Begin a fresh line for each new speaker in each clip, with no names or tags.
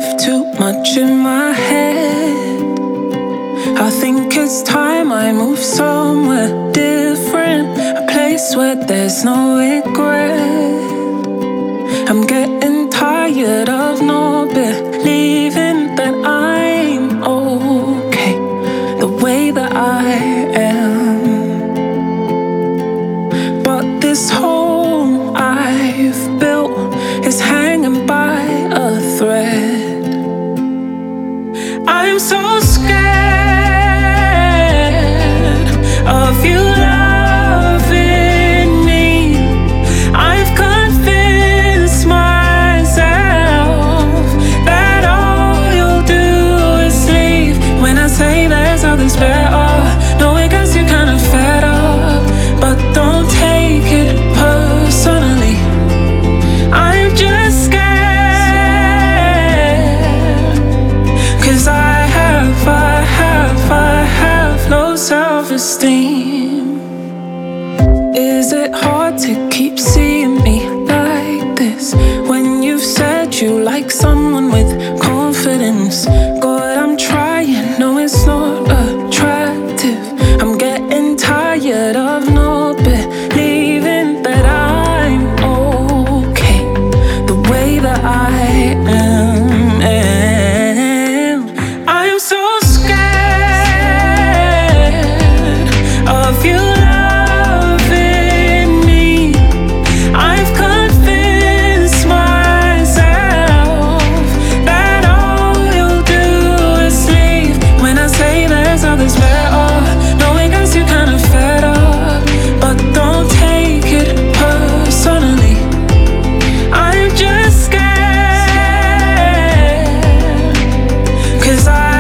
life too much in my head. I think it's time I move somewhere different, a place where there's no regret. I'm getting tired of not believing that I'm okay the way that I am. But this home I've built is hanging by a thread. I'm so scared of you loving me. I've convinced myself that all you'll do is leave. When I say there's others better, no, I guess you're kind of fed up. But don't take it personally. I'm just scared, 'cause I have low self-esteem. Is it hard to keep seeing me like this when you've said you like someone with confidence? God, I'm trying, no, it's not attractive. I'm getting tired of not believing that I'm okay the way that I am. I'm so scared of you loving me. I've convinced myself that all you'll do is leave. When I say there's others better, no, I guess you're kind of fed up. But don't take it personally. I'm just scared, 'cause I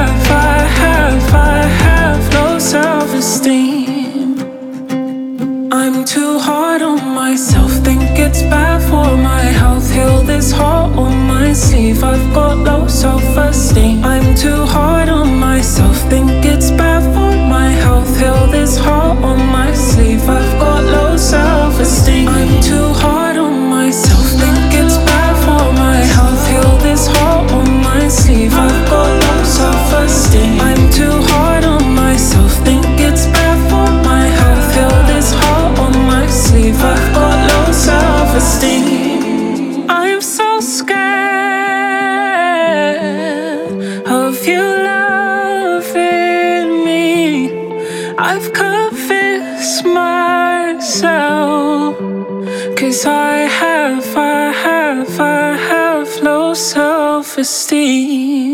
have low self-esteem. I'm too hard on myself, think it's bad for my health. Heal this heart on my sleeve, I've got low self-esteem. I'm too hard on myself, think it's bad for my health. Heal this heart on my sleeve, I've got low self-esteem. I'm too hard on myself, think it's bad for my health. Heal this heart on my sleeve, I've got low self-esteem. I'm too hard on myself, think it's bad for my health. Heal this heart on my sleeve, I've got low self-esteem. I'm so scared of you loving me. I've convinced myself, 'cause I have low self-esteem.